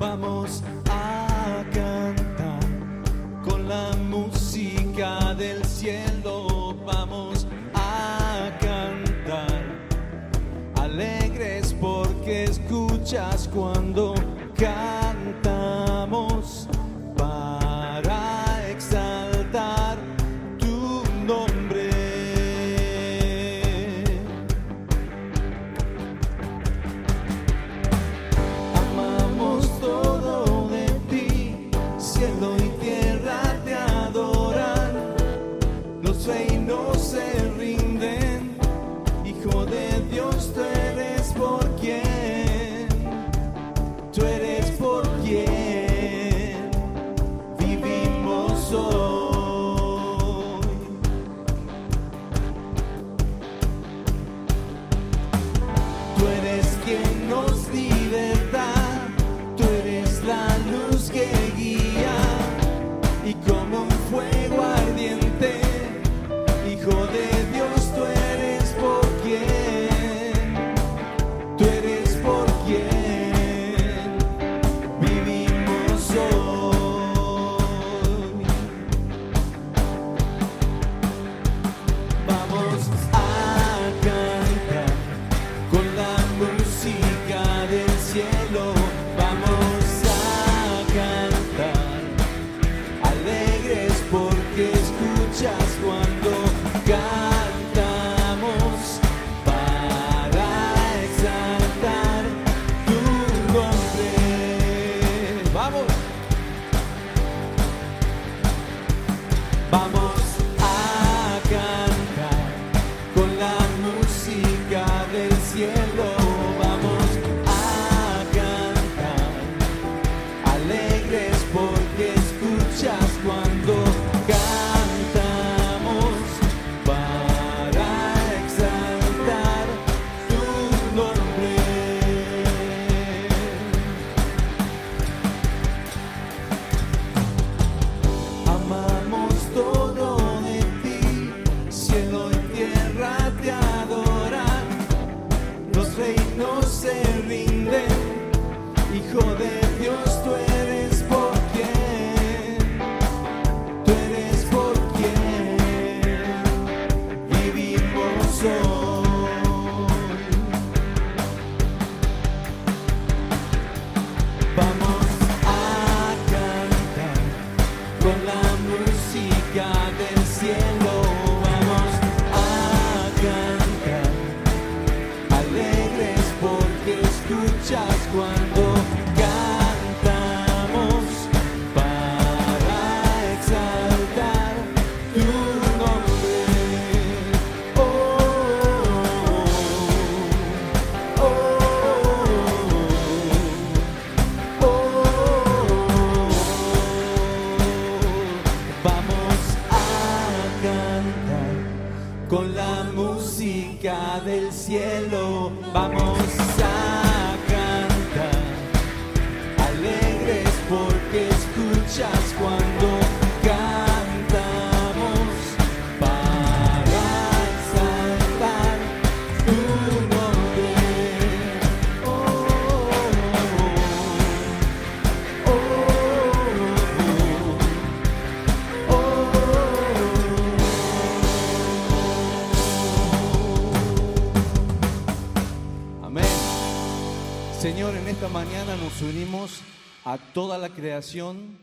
vamos a cantar con la música del cielo, vamos a cantar alegres porque escuchas cuando cantamos para exaltar tu nombre. Amamos todo de ti, cielo y tierra te adoran, los reinos se rinden, Hijo de Dios, tú eres por quien, tú eres por quien vivimos hoy. Tú eres quien nos liberta, tú eres la luz que guía, y como un fuego ardiente, Hijo de Dios, tú eres por quien, tú eres por quien vivimos hoy. Vamos a cantar con la música del cielo, vamos a cantar alegres porque escuchas cuando cantamos para exaltar tu nombre. Vamos, vamos a cantar con la música del cielo, vamos a cantar alegres porque escuchas cuando cantamos para exaltar tu nombre. Amamos todo de ti, cielo y tierra te adoran, los reinos se rinden, Hijo de Dios, tú eres por quien, tú eres por quien vivimos hoy. Vamos a cantar con la música del cielo, vamos a cantar alegres porque escuchas cuando cantamos para exaltar tu nombre. Oh, oh, oh, oh, vamos a cantar con la música del cielo, vamos a cantar alegres porque escuchas cuando cantamos para exaltar tu nombre. Oh, oh, oh, oh, oh. Amén. Señor, en esta mañana nos unimos a toda la creación,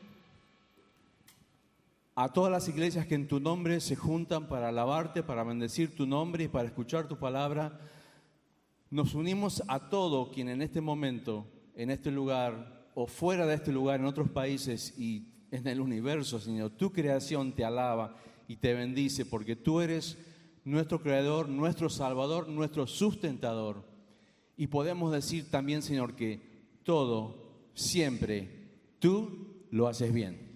a todas las iglesias que en tu nombre se juntan para alabarte, para bendecir tu nombre y para escuchar tu palabra. Nos unimos a todo quien en este momento, en este lugar o fuera de este lugar, en otros países y en el universo, Señor, tu creación te alaba y te bendice porque tú eres nuestro creador, nuestro salvador, nuestro sustentador. Y podemos decir también, Señor, que todo, siempre, tú lo haces bien.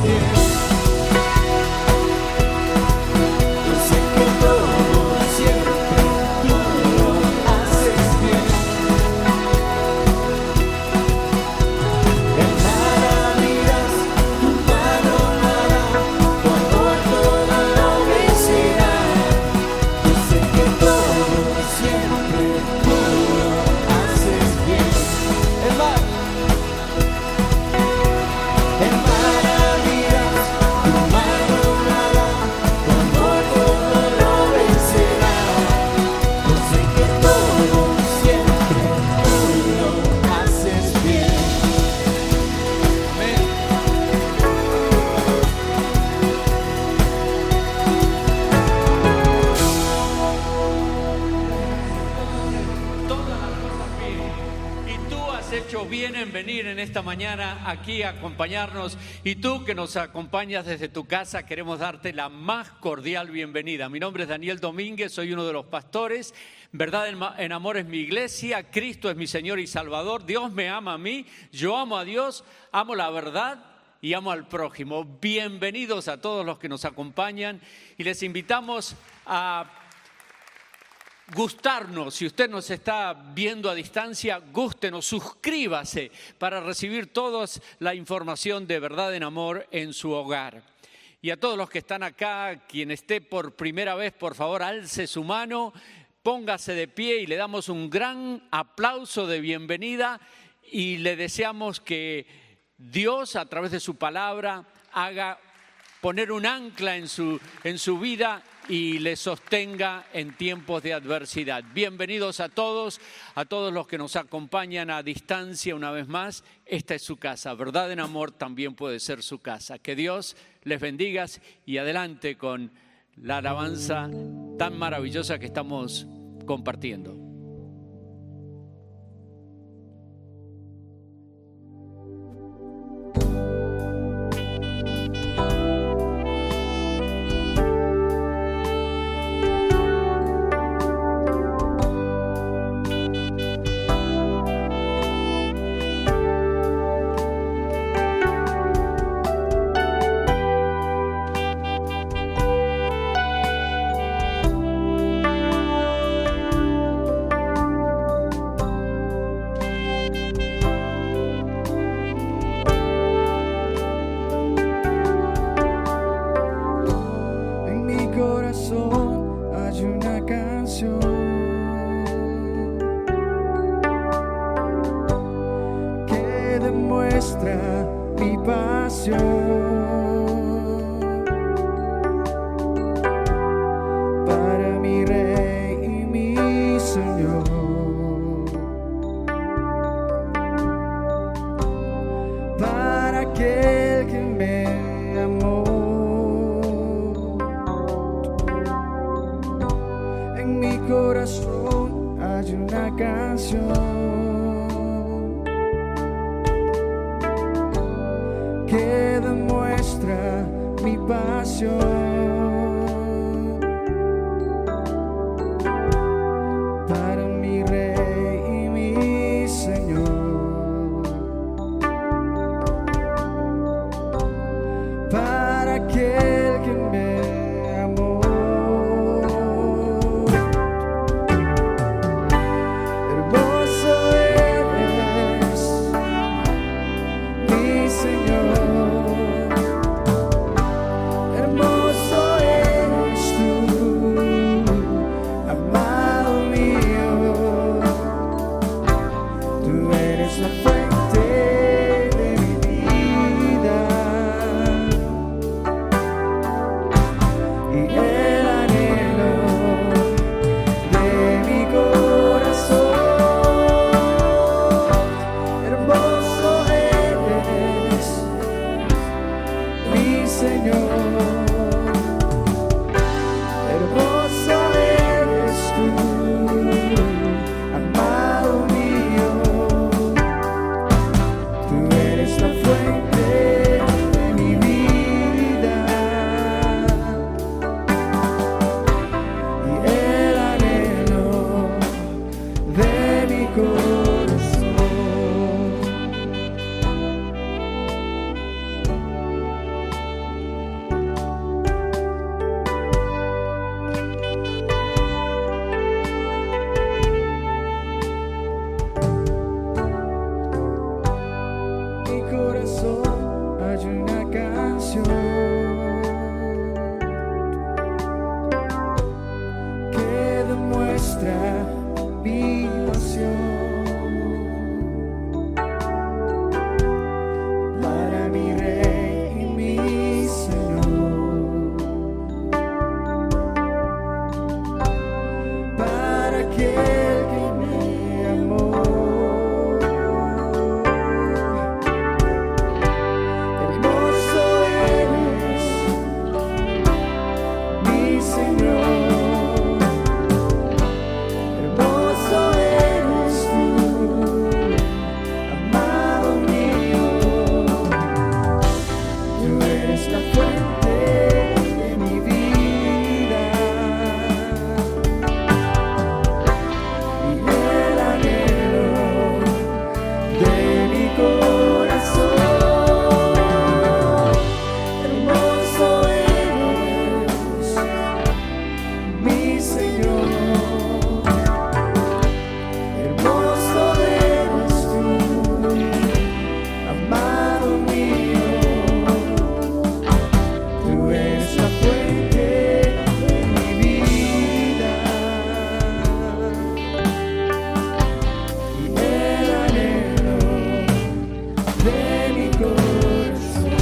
bien en venir en esta mañana aquí a acompañarnos, y tú que nos acompañas desde tu casa, queremos darte la más cordial bienvenida. Mi nombre es Daniel Domínguez, soy uno de los pastores. Verdad en Amor es mi iglesia, Cristo es mi Señor y Salvador, Dios me ama a mí, yo amo a Dios, amo la verdad y amo al prójimo. Bienvenidos a todos los que nos acompañan y les invitamos a gustarnos. Si usted nos está viendo a distancia, gústenos, suscríbase para recibir toda la información de Verdad en Amor en su hogar. Y a todos los que están acá, quien esté por primera vez, por favor, alce su mano, póngase de pie y le damos un gran aplauso de bienvenida y le deseamos que Dios, a través de su palabra, haga poner un ancla en su vida y le sostenga en tiempos de adversidad. Bienvenidos a todos los que nos acompañan a distancia una vez más. Esta es su casa. Verdad en Amor también puede ser su casa. Que Dios les bendiga y adelante con la alabanza tan maravillosa que estamos compartiendo. corazón hay una canción que demuestra mi pasión. Para mi Rey y mi Señor, para aquel que me amó. Hermoso eres, mi Señor. Hermoso eres tú, amado mío. Tú eres la fuente de mi vida y el anhelo de mi corazón. Hermoso eres, mi Señor. Hermoso eres tú, amado mío. Tú eres la fuente de mi vida y el anhelo de mi corazón.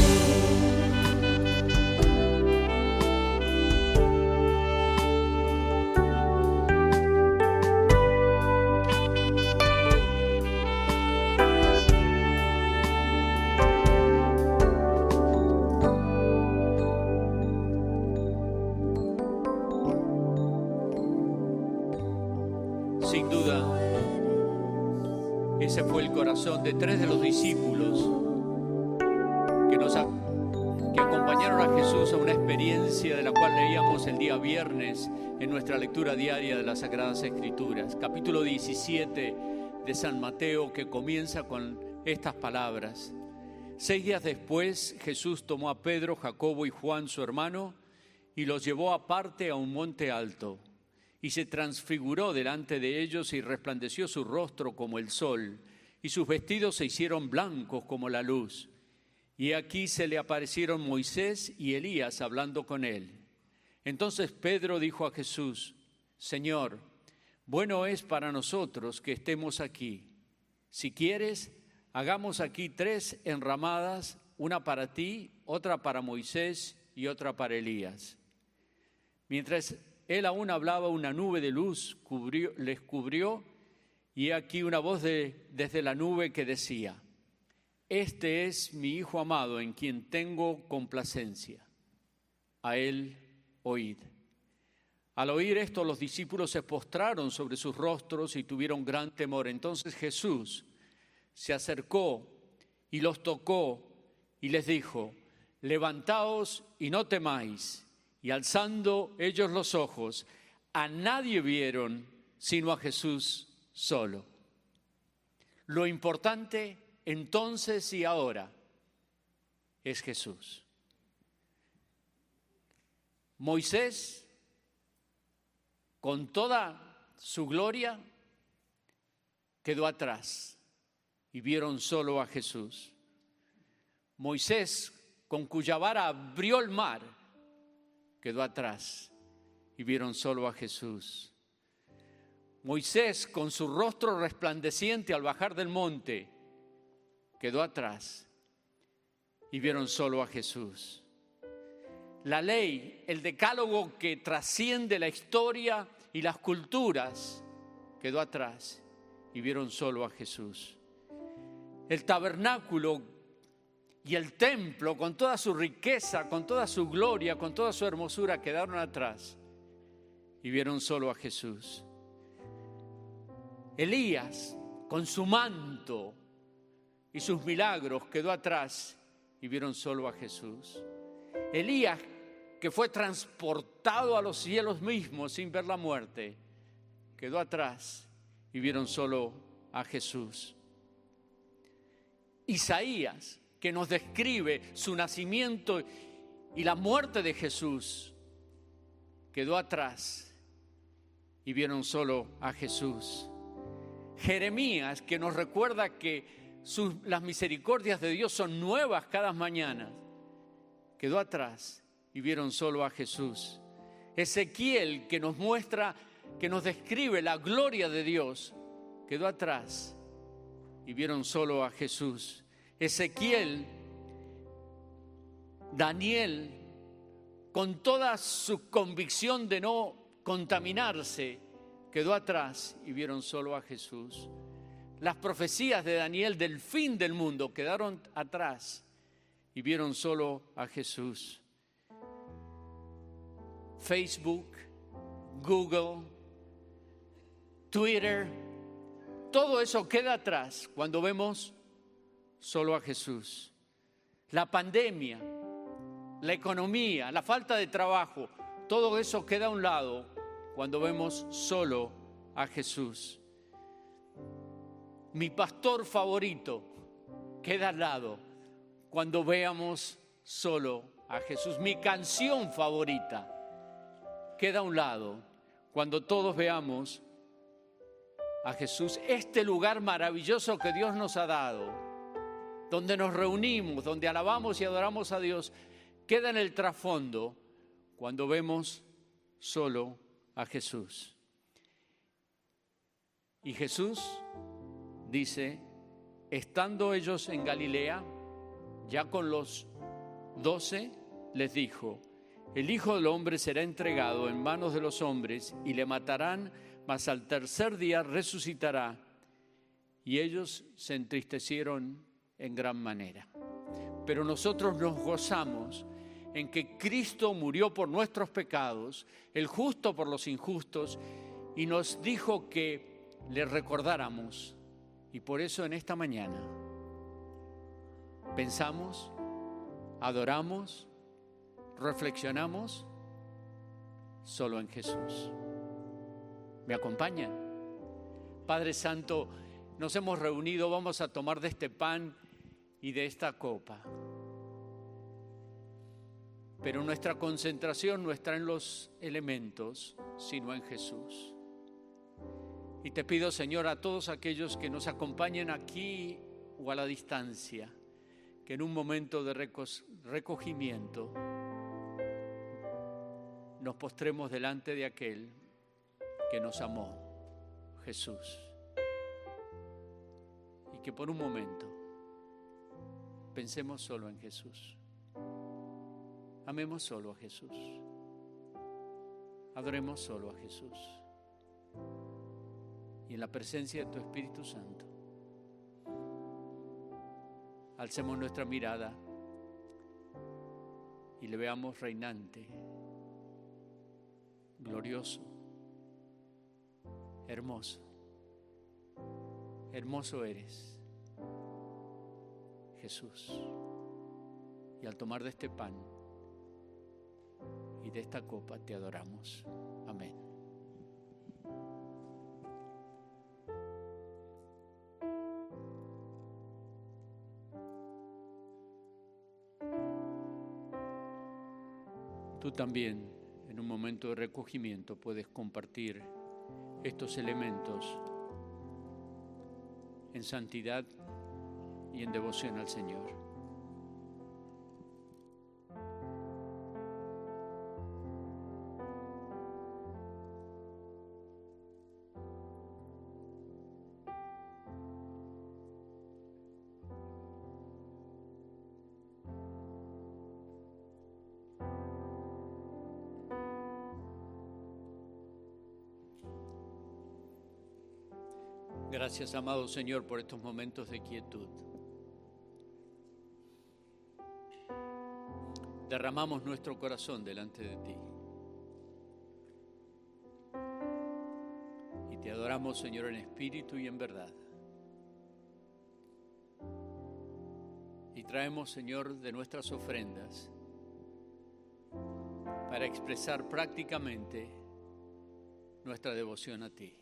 Sin duda, ese fue el corazón de 3 de los discípulos que acompañaron a Jesús a una experiencia de la cual leíamos el día viernes en nuestra lectura diaria de las Sagradas Escrituras. Capítulo 17 de San Mateo, que comienza con estas palabras. 6 días después, Jesús tomó a Pedro, Jacobo y Juan, su hermano, y los llevó aparte a un monte alto. Y se transfiguró delante de ellos y resplandeció su rostro como el sol, y sus vestidos se hicieron blancos como la luz. Y aquí se le aparecieron Moisés y Elías hablando con él. Entonces Pedro dijo a Jesús: Señor, bueno es para nosotros que estemos aquí. Si quieres, hagamos aquí 3 enramadas, una para ti, otra para Moisés y otra para Elías. Mientras él aún hablaba, una nube de luz les cubrió, y aquí una voz desde la nube que decía: Este es mi Hijo amado, en quien tengo complacencia. A él oíd. Al oír esto, los discípulos se postraron sobre sus rostros y tuvieron gran temor. Entonces Jesús se acercó y los tocó y les dijo: Levantaos y no temáis. Y alzando ellos los ojos, a nadie vieron sino a Jesús solo. Lo importante entonces y ahora es Jesús. Moisés, con toda su gloria, quedó atrás y vieron solo a Jesús. Moisés, con cuya vara abrió el mar, quedó atrás y vieron solo a Jesús. Moisés, con su rostro resplandeciente al bajar del monte, quedó atrás y vieron solo a Jesús. La ley, el decálogo que trasciende la historia y las culturas, quedó atrás y vieron solo a Jesús. El tabernáculo y el templo, con toda su riqueza, con toda su gloria, con toda su hermosura, quedaron atrás y vieron solo a Jesús. Elías, con su manto y sus milagros, quedó atrás y vieron solo a Jesús. Elías, que fue transportado a los cielos mismos sin ver la muerte, quedó atrás y vieron solo a Jesús. Isaías, que nos describe su nacimiento y la muerte de Jesús, quedó atrás y vieron solo a Jesús. Jeremías, que nos recuerda que las misericordias de Dios son nuevas cada mañana, quedó atrás y vieron solo a Jesús. Ezequiel, que nos muestra, que nos describe la gloria de Dios, quedó atrás y vieron solo a Jesús. Ezequiel, Daniel, con toda su convicción de no contaminarse, quedó atrás y vieron solo a Jesús. Las profecías de Daniel del fin del mundo quedaron atrás y vieron solo a Jesús. Facebook, Google, Twitter, todo eso queda atrás cuando vemos solo a Jesús. La pandemia, la economía, la falta de trabajo, todo eso queda a un lado cuando vemos solo a Jesús. Mi pastor favorito queda al lado cuando veamos solo a Jesús. Mi canción favorita queda a un lado cuando todos veamos a Jesús. Este lugar maravilloso que Dios nos ha dado, donde nos reunimos, donde alabamos y adoramos a Dios, queda en el trasfondo cuando vemos solo a Jesús. Y Jesús dice, estando ellos en Galilea, ya con los 12, les dijo, el Hijo del Hombre será entregado en manos de los hombres y le matarán, mas al tercer día resucitará. Y ellos se entristecieron en gran manera. Pero nosotros nos gozamos en que Cristo murió por nuestros pecados, el justo por los injustos, y nos dijo que le recordáramos. Y por eso en esta mañana pensamos, adoramos, reflexionamos solo en Jesús. ¿Me acompañan? Padre Santo, nos hemos reunido, vamos a tomar de este pan y de esta copa. Pero nuestra concentración no está en los elementos, sino en Jesús. Y te pido, Señor, a todos aquellos que nos acompañen aquí o a la distancia, que en un momento de recogimiento nos postremos delante de aquel que nos amó, Jesús. Y que por un momento pensemos solo en Jesús. Amemos solo a Jesús. Adoremos solo a Jesús. Y en la presencia de tu Espíritu Santo, alcemos nuestra mirada y le veamos reinante, glorioso, hermoso. Hermoso eres, Jesús. Y al tomar de este pan y de esta copa te adoramos. Amén. Tú también, en un momento de recogimiento, puedes compartir estos elementos en santidad y en devoción al Señor. Gracias, amado Señor, por estos momentos de quietud. Derramamos nuestro corazón delante de ti. Y te adoramos, Señor, en espíritu y en verdad. Y traemos, Señor, de nuestras ofrendas para expresar prácticamente nuestra devoción a ti.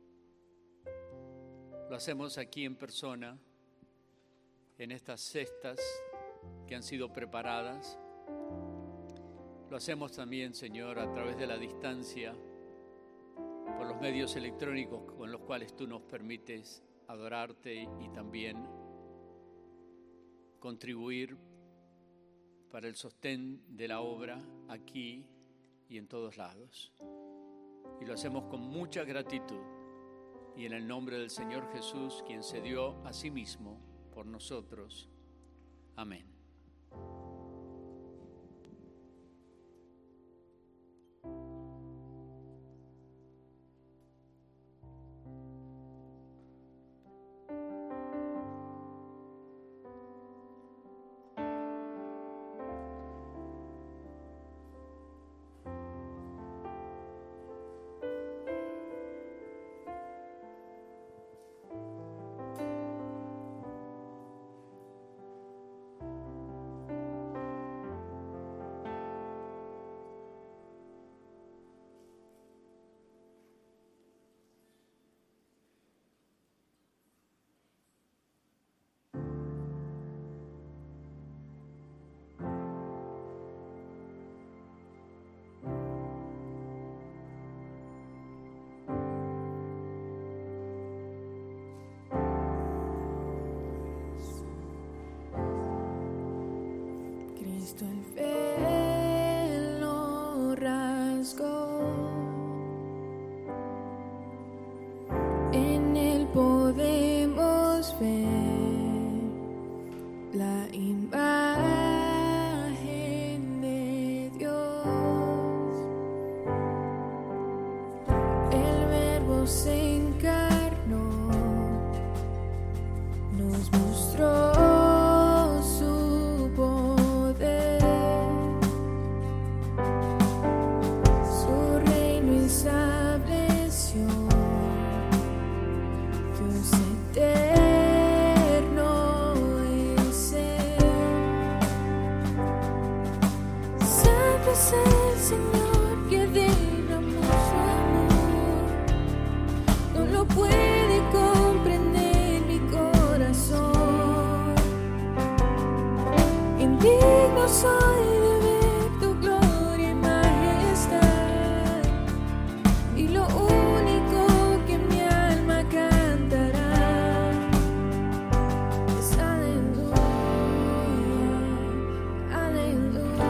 Lo hacemos aquí en persona, en estas cestas que han sido preparadas. Lo hacemos también, Señor, a través de la distancia, por los medios electrónicos con los cuales tú nos permites adorarte y también contribuir para el sostén de la obra aquí y en todos lados. Y lo hacemos con mucha gratitud y en el nombre del Señor Jesús, quien se dio a sí mismo por nosotros. Amén. Cristo el velo rasgó, en él podemos ver la imagen de Dios. El Verbo se encarnó, nos mostró es el Señor que derramó su amor, no lo puede comprender mi corazón. Indigno soy de ver tu gloria y majestad, y lo único que mi alma cantará es aleluya, aleluya.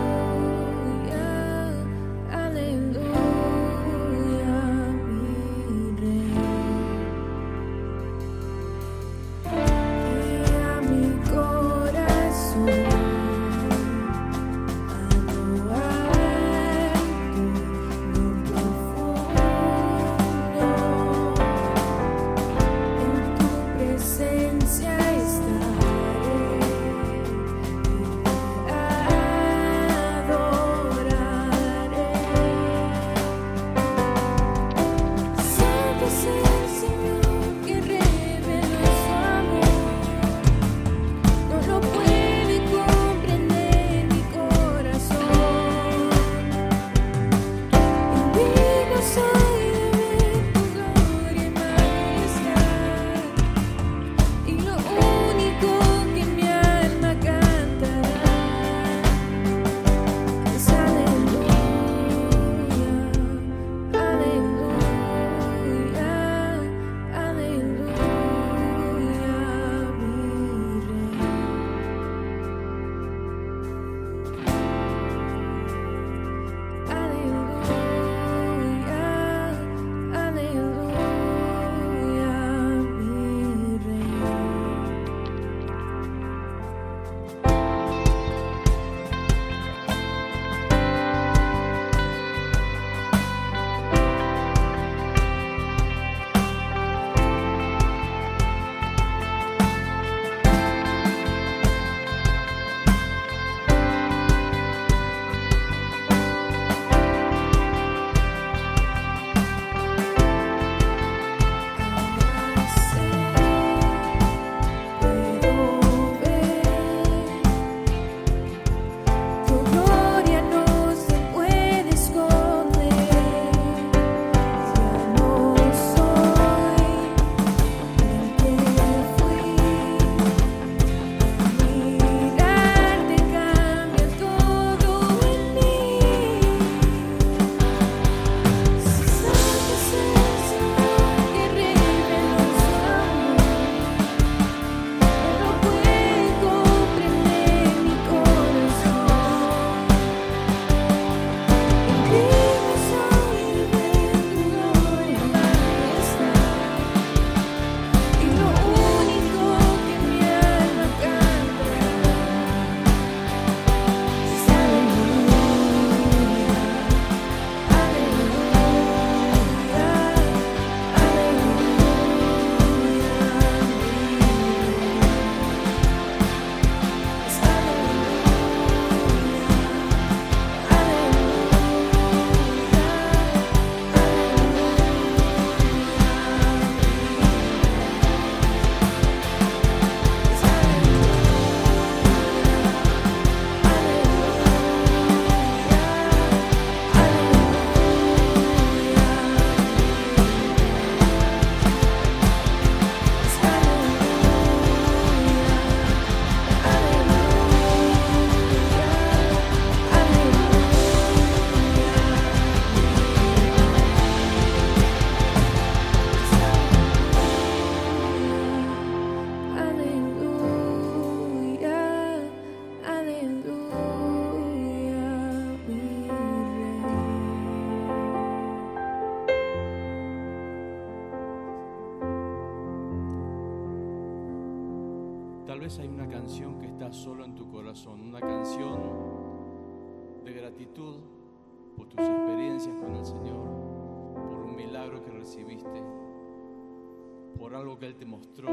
tal vez hay una canción que está solo en tu corazón, una canción de gratitud por tus experiencias con el Señor, por un milagro que recibiste, por algo que Él te mostró,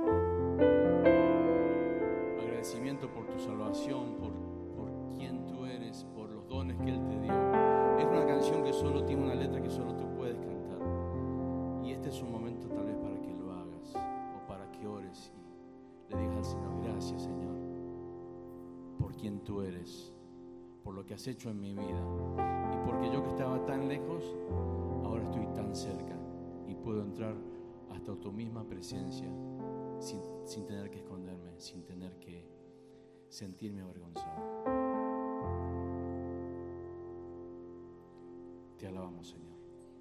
agradecimiento por tu salvación, por quién tú eres, por los dones que Él te dio. Es una canción que solo tiene una letra que solo tú puedes cantar, y este es un momento tal vez para que lo hagas o para que ores y le digas al Señor: gracias, Señor, por quién tú eres, por lo que has hecho en mi vida, y porque yo que estaba tan lejos, ahora estoy tan cerca y puedo entrar hasta tu misma presencia sin tener que esconderme, sin tener que sentirme avergonzado. Te alabamos, Señor.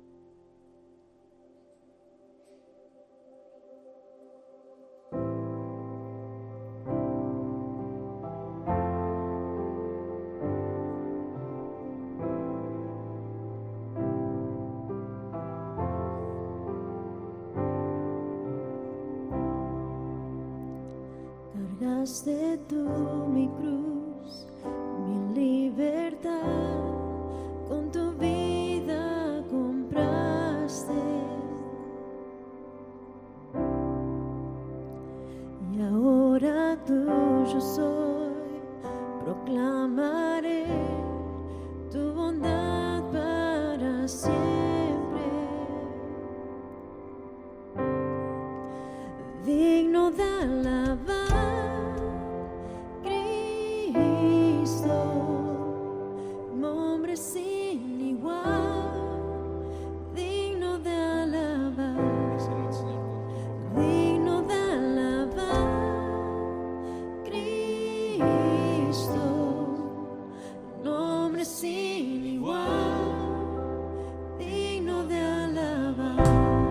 Cargaste tú mi cruz, mi libertad, con tu vida compraste. Y ahora tuyo soy, proclamaré tu bondad para siempre. Digno de alabar, Cristo, nombre sin igual, digno de alabar, Díselo al Señor con tu boca. digno de alabar, Cristo, nombre sin igual, digno de alabar.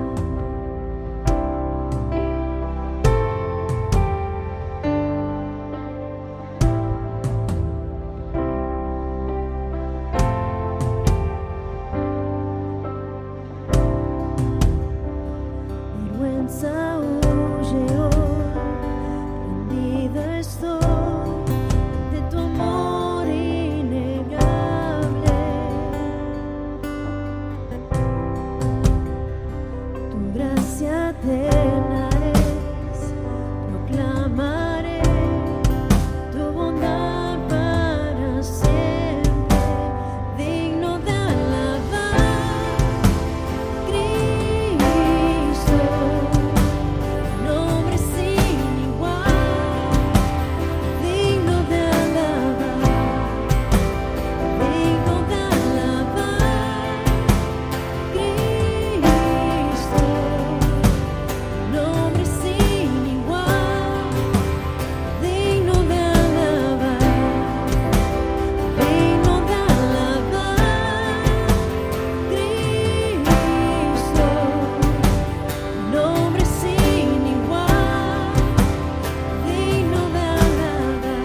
Vergüenza huye hoy, rendida estoy de tu amor innegable. Tu gracia eterna es, proclamaré tu bondad para siempre, digno de alabar, Cristo, nombre sin igual, digno de alabar, digno de alabar, Cristo, nombre sin igual, digno de alabar, digno de alabar, Cristo, nombre sin igual, digno de alabar,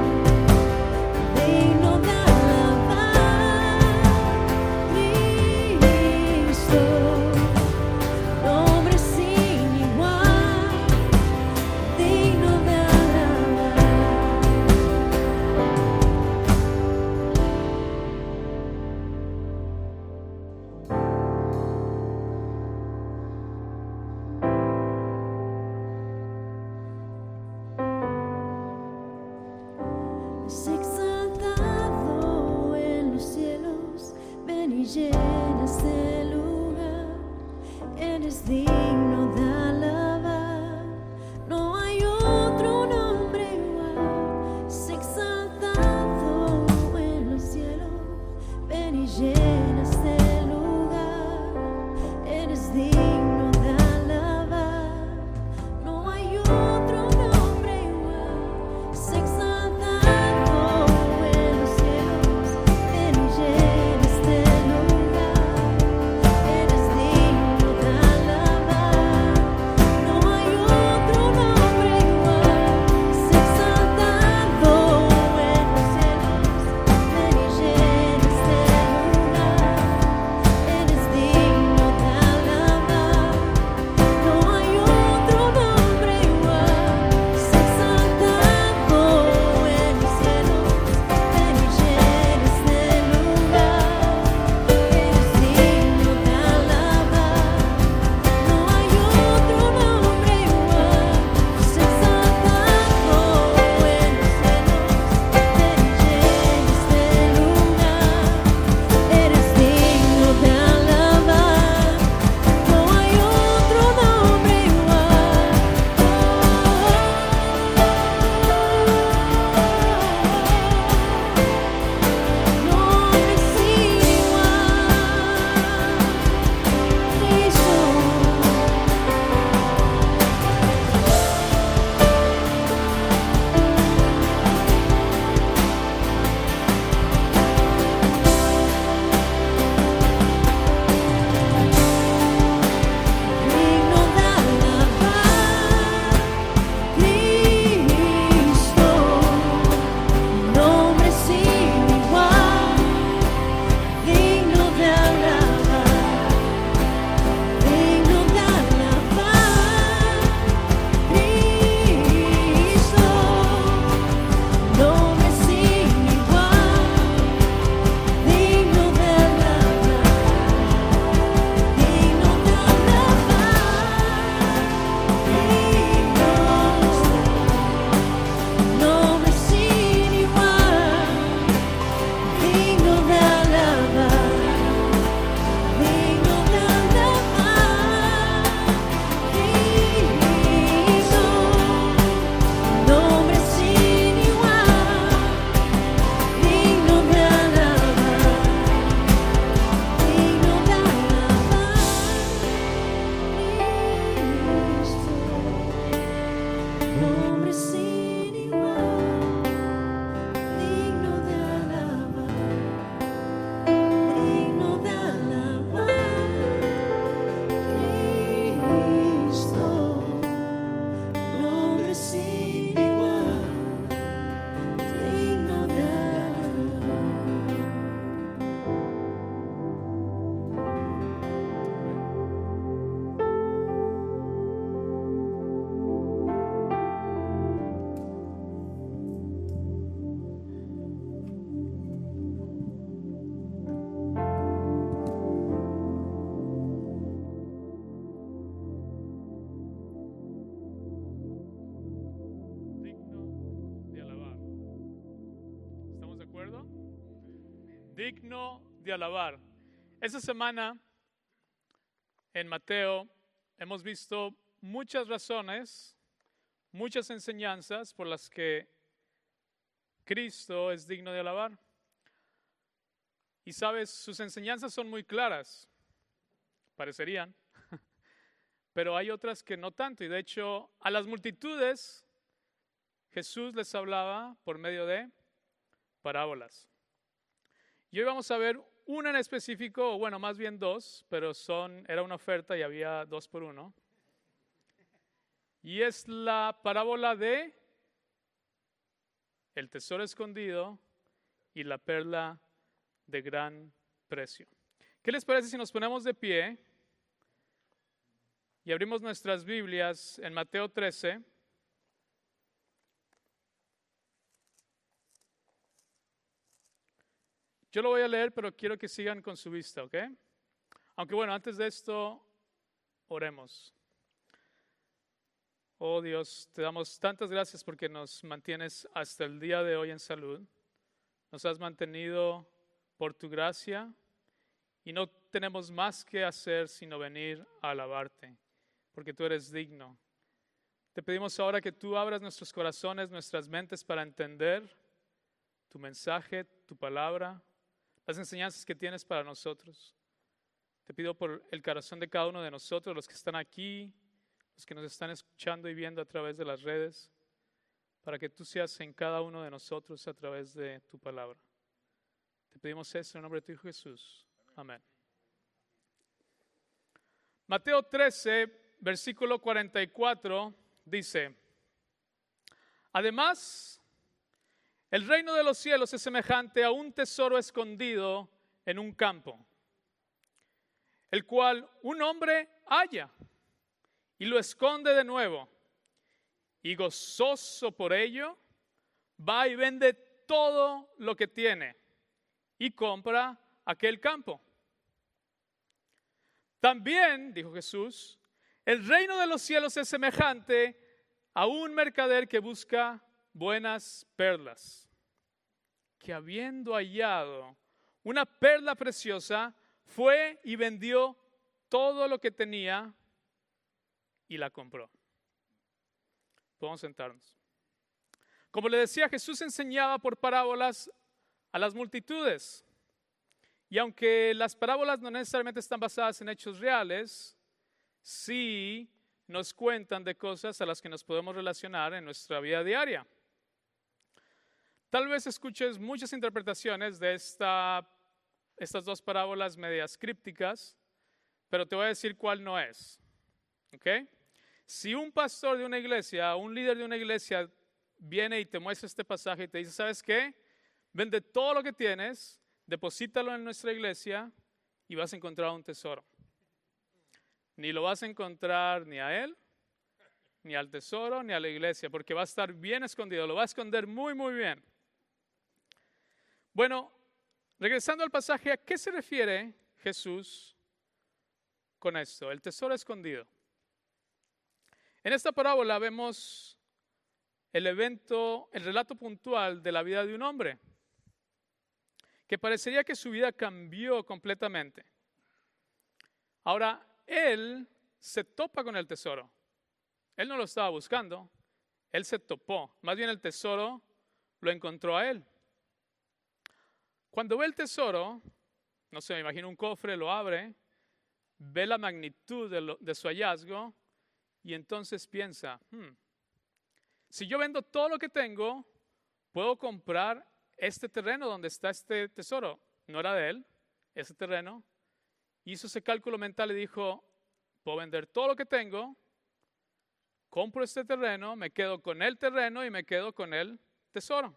digno de alabar, Cristo, nombre sin igual, digno de alabar. Es exaltado en los cielos, ven y llena este lugar, eres digno de alabar, no hay otro nombre igual. Es exaltado en los cielos, ven y llena este lugar, eres digno de alabar, no hay otro nombre igual. Es exaltado digno de alabar. Esta semana en Mateo hemos visto muchas razones, muchas enseñanzas por las que Cristo es digno de alabar. Y sabes, sus enseñanzas son muy claras, parecerían, pero hay otras que no tanto. Y de hecho, a las multitudes Jesús les hablaba por medio de parábolas. Y hoy vamos a ver una en específico, o bueno, más bien dos, pero era una oferta y había 2 por 1. Y es la parábola de el tesoro escondido y la perla de gran precio. ¿Qué les parece si nos ponemos de pie y abrimos nuestras Biblias en Mateo 13? Yo lo voy a leer, pero quiero que sigan con su vista, ¿ok? Aunque bueno, antes de esto, oremos. Oh Dios, te damos tantas gracias porque nos mantienes hasta el día de hoy en salud. Nos has mantenido por tu gracia y no tenemos más que hacer sino venir a alabarte, porque tú eres digno. Te pedimos ahora que tú abras nuestros corazones, nuestras mentes para entender tu mensaje, tu palabra, las enseñanzas que tienes para nosotros. Te pido por el corazón de cada uno de nosotros, los que están aquí, los que nos están escuchando y viendo a través de las redes, para que tú seas en cada uno de nosotros a través de tu palabra. Te pedimos esto en el nombre de tu Hijo Jesús. Amén. Mateo 13, versículo 44, dice: Además, el reino de los cielos es semejante a un tesoro escondido en un campo, el cual un hombre halla y lo esconde de nuevo, y gozoso por ello, va y vende todo lo que tiene y compra aquel campo. También, dijo Jesús, el reino de los cielos es semejante a un mercader que busca buenas perlas, que habiendo hallado una perla preciosa, fue y vendió todo lo que tenía y la compró. Podemos sentarnos. Como le decía, Jesús enseñaba por parábolas a las multitudes. Y aunque las parábolas no necesariamente están basadas en hechos reales, sí nos cuentan de cosas a las que nos podemos relacionar en nuestra vida diaria. Tal vez escuches muchas interpretaciones de estas 2 parábolas medias crípticas, pero te voy a decir cuál no es. ¿Ok? Si un pastor de una iglesia, un líder de una iglesia viene y te muestra este pasaje y te dice, ¿sabes qué? Vende todo lo que tienes, deposítalo en nuestra iglesia y vas a encontrar un tesoro. Ni lo vas a encontrar ni a él, ni al tesoro, ni a la iglesia, porque va a estar bien escondido, lo va a esconder muy, muy bien. Bueno, regresando al pasaje, ¿a qué se refiere Jesús con esto? El tesoro escondido. En esta parábola vemos el relato puntual de la vida de un hombre, que parecería que su vida cambió completamente. Ahora, él se topa con el tesoro. Él no lo estaba buscando, él se topó. Más bien el tesoro lo encontró a él. Cuando ve el tesoro, no sé, me imagino un cofre, lo abre, ve la magnitud de su hallazgo y entonces piensa, si yo vendo todo lo que tengo, puedo comprar este terreno donde está este tesoro. No era de él, ese terreno. Hizo ese cálculo mental y dijo, puedo vender todo lo que tengo, compro este terreno, me quedo con el terreno y me quedo con el tesoro.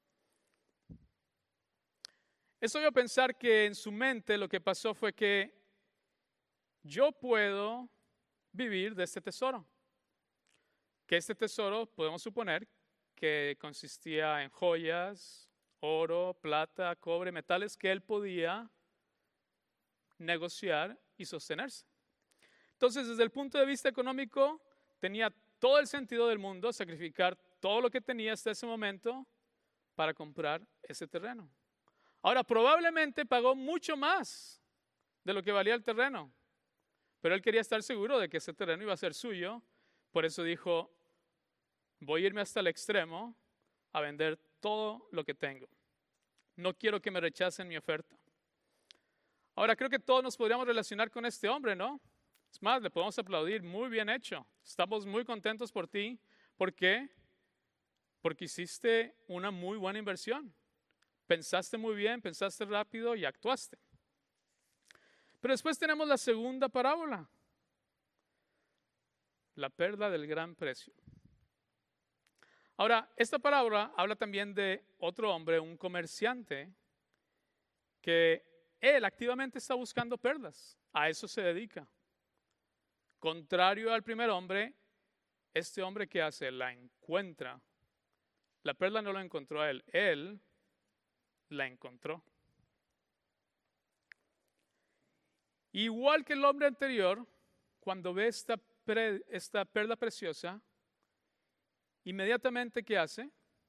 Es obvio pensar que en su mente lo que pasó fue que yo puedo vivir de este tesoro. Que este tesoro, podemos suponer, que consistía en joyas, oro, plata, cobre, metales que él podía negociar y sostenerse. Entonces, desde el punto de vista económico, tenía todo el sentido del mundo sacrificar todo lo que tenía hasta ese momento para comprar ese terreno. Ahora, probablemente pagó mucho más de lo que valía el terreno, pero él quería estar seguro de que ese terreno iba a ser suyo. Por eso dijo, voy a irme hasta el extremo a vender todo lo que tengo. No quiero que me rechacen mi oferta. Ahora, creo que todos nos podríamos relacionar con este hombre, ¿no? Es más, le podemos aplaudir, muy bien hecho. Estamos muy contentos por ti. ¿Por qué? Porque hiciste una muy buena inversión. Pensaste muy bien, pensaste rápido y actuaste. Pero después tenemos la segunda parábola. La perla del gran precio. Ahora, esta parábola habla también de otro hombre, un comerciante, que él activamente está buscando perlas. A eso se dedica. Contrario al primer hombre, este hombre que hace, la encuentra. La perla no la encontró a él la encontró. Igual que el hombre anterior, cuando ve esta perla preciosa, inmediatamente ¿qué hace?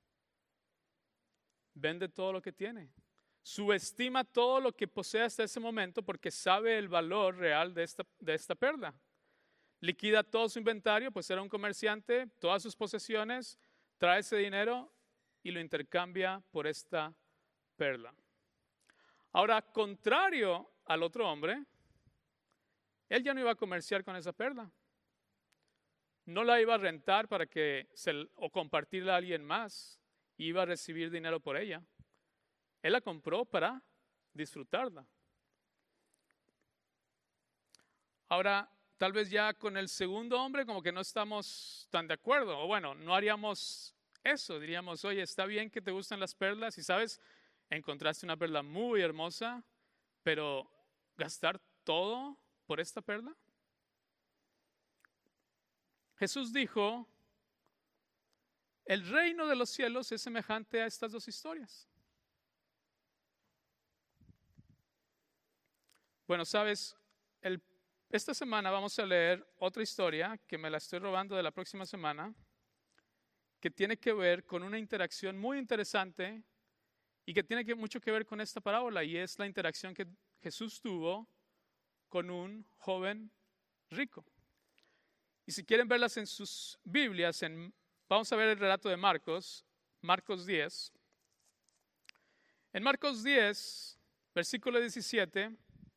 Vende todo lo que tiene. Subestima todo lo que posee hasta ese momento porque sabe el valor real de esta perla. Liquida todo su inventario, pues era un comerciante, todas sus posesiones, trae ese dinero y lo intercambia por esta perla. Ahora, contrario al otro hombre, él ya no iba a comerciar con esa perla. No la iba a rentar para o compartirla a alguien más. Iba a recibir dinero por ella. Él la compró para disfrutarla. Ahora, tal vez ya con el segundo hombre como que no estamos tan de acuerdo. O bueno, no haríamos eso. Diríamos, oye, está bien que te gustan las perlas y sabes, encontraste una perla muy hermosa, pero gastar todo por esta perla. Jesús dijo, el reino de los cielos es semejante a estas dos historias. Bueno, sabes, esta semana vamos a leer otra historia que me la estoy robando de la próxima semana, que tiene que ver con una interacción muy interesante y que tiene mucho que ver con esta parábola, y es la interacción que Jesús tuvo con un joven rico. Y si quieren verlas en sus Biblias, vamos a ver el relato de Marcos 10. En Marcos 10, versículo 17,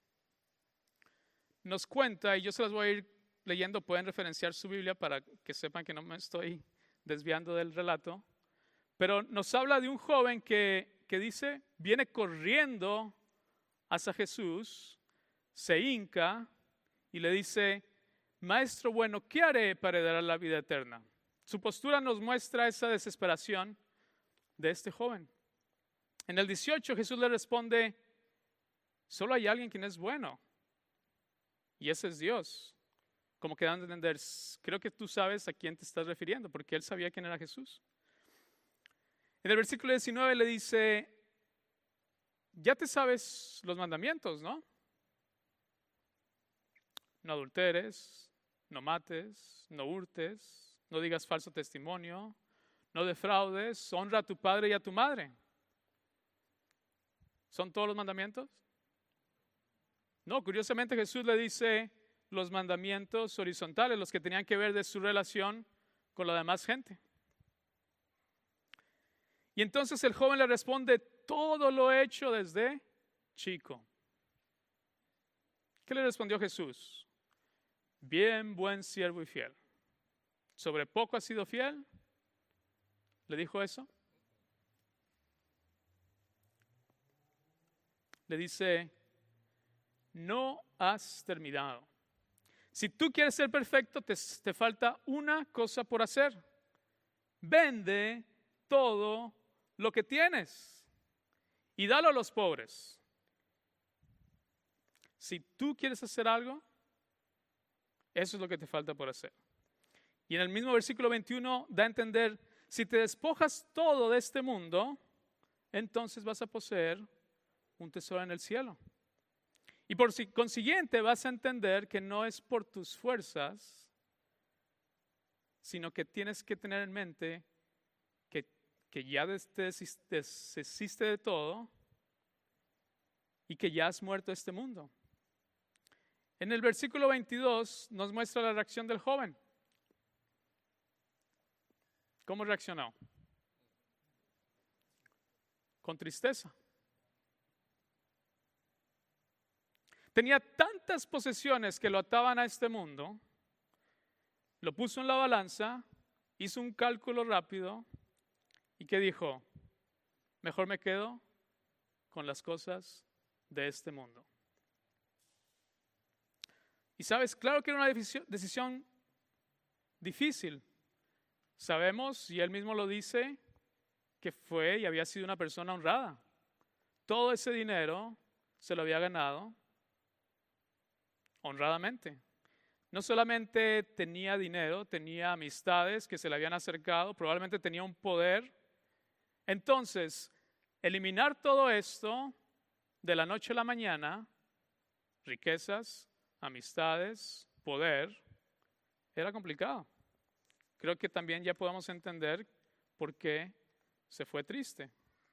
nos cuenta, y yo se las voy a ir leyendo, pueden referenciar su Biblia para que sepan que no me estoy desviando del relato, pero nos habla de un joven que dice, viene corriendo hacia Jesús, se hinca y le dice, Maestro bueno, ¿qué haré para heredar la vida eterna? Su postura nos muestra esa desesperación de este joven. En el 18 Jesús le responde, solo hay alguien quien es bueno, y ese es Dios. Como que dando a entender, creo que tú sabes a quién te estás refiriendo, porque él sabía quién era Jesús. En el versículo 19 le dice, ya te sabes los mandamientos, ¿no? No adulteres, no mates, no hurtes, no digas falso testimonio, no defraudes, honra a tu padre y a tu madre. ¿Son todos los mandamientos? No, curiosamente Jesús le dice los mandamientos horizontales, los que tenían que ver de su relación con la demás gente. Y entonces el joven le responde, todo lo he hecho desde chico. ¿Qué le respondió Jesús? Bien, buen siervo y fiel. ¿Sobre poco has sido fiel? ¿Le dijo eso? Le dice, no has terminado. Si tú quieres ser perfecto, te falta una cosa por hacer. Vende todo lo que tienes y dalo a los pobres. Si tú quieres hacer algo, eso es lo que te falta por hacer. Y en el mismo versículo 21 da a entender, si te despojas todo de este mundo, entonces vas a poseer un tesoro en el cielo. Y por consiguiente vas a entender que no es por tus fuerzas, sino que tienes que tener en mente que ya te deshiciste de todo y que ya has muerto a este mundo. En el versículo 22 nos muestra la reacción del joven. ¿Cómo reaccionó? Con tristeza. Tenía tantas posesiones que lo ataban a este mundo, lo puso en la balanza, hizo un cálculo rápido y ¿qué dijo? Mejor me quedo con las cosas de este mundo. Y sabes, claro que era una decisión difícil. Sabemos, y él mismo lo dice, que fue y había sido una persona honrada. Todo ese dinero se lo había ganado honradamente. No solamente tenía dinero, tenía amistades que se le habían acercado, probablemente tenía un poder. Entonces, eliminar todo esto de la noche a la mañana, riquezas, amistades, poder, era complicado. Creo que también ya podemos entender por qué se fue triste.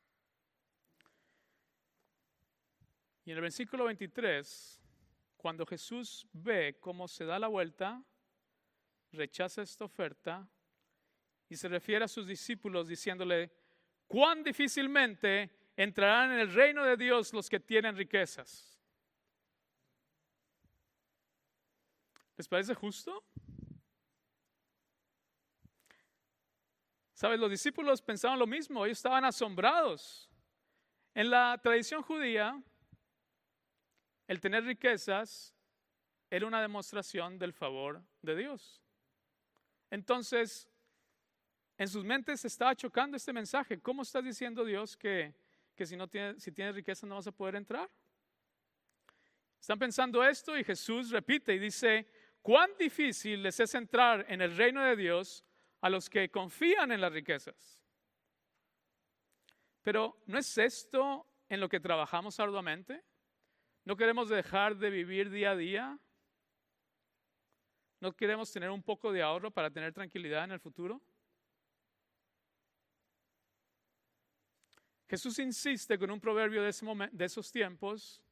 Y en el versículo 23, cuando Jesús ve cómo se da la vuelta, rechaza esta oferta y se refiere a sus discípulos diciéndole, cuán difícilmente entrarán en el reino de Dios los que tienen riquezas. ¿Les parece justo? ¿Sabes? Los discípulos pensaban lo mismo, ellos estaban asombrados. En la tradición judía, el tener riquezas era una demostración del favor de Dios. Entonces, en sus mentes estaba chocando este mensaje. ¿Cómo estás diciendo, Dios, que si tienes riqueza no vas a poder entrar? Están pensando esto y Jesús repite y dice, cuán difícil les es entrar en el reino de Dios a los que confían en las riquezas. Pero ¿no es esto en lo que trabajamos arduamente? ¿No queremos dejar de vivir día a día? ¿No queremos tener un poco de ahorro para tener tranquilidad en el futuro? Jesús insiste con un proverbio de esos tiempos